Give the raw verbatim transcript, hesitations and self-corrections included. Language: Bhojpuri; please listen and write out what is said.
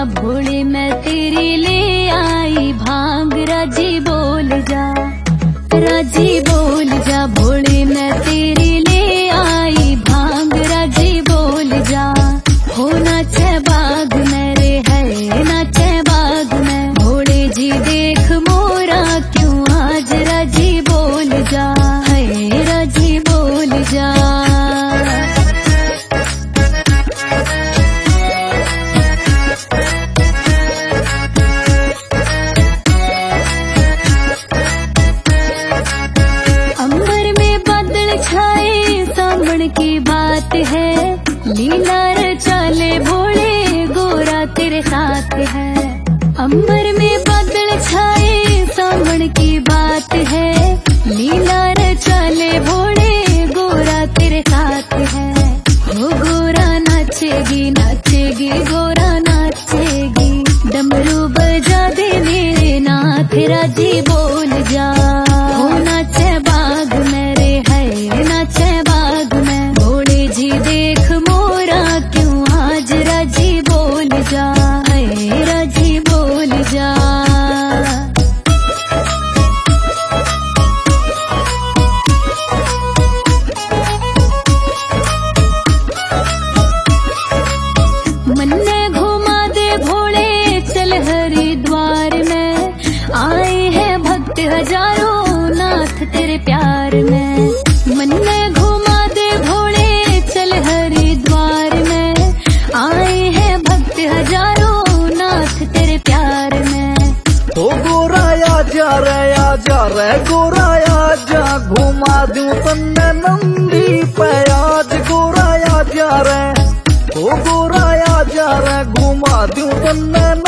भोले मैं तेरी ले आई भांग। राजी बोल जा, राजी बोल जा, भोले मैं तेरी ले आई भांग। राजी बोल जा, हो नाचे बाग में रे है नाचे बाग में। भोले जी देख मोरा क्यों आज। राजी बोल जा, है राजी बोल जा। की बात है लीलार चाले भोले गोरा तेरे साथ है। अंबर में बादल छाए सावन की बात है। लीलार चाले भोले गोरा तेरे साथ है। हो गोरा नाचेगी नाचेगी गोरा नाचेगी। डमरू बजा दे मेरे नाथ। राजी बोल जा, हो नाचे बाग में रे है नाचे बाग में। भोले जी देख मोरा क्यों आज। राजी बोल जा, है राजी बोल जा। मन में घुमा दे भोले चल हरिद्वार में। आए हैं भक्त हजारों नाथ तेरे प्यार में। मन में घुमा दे भोले चल हरिद्वार में। आए हैं भक्त हजारों नाथ तेरे प्यार में। ओ गोरा या जा रे या जा रे गोरा या जा। घुमा दूं तन्ने नंदी पे आज। गोरा या जा रे ओ गोरा या जा रे घुमा दूं तन्ने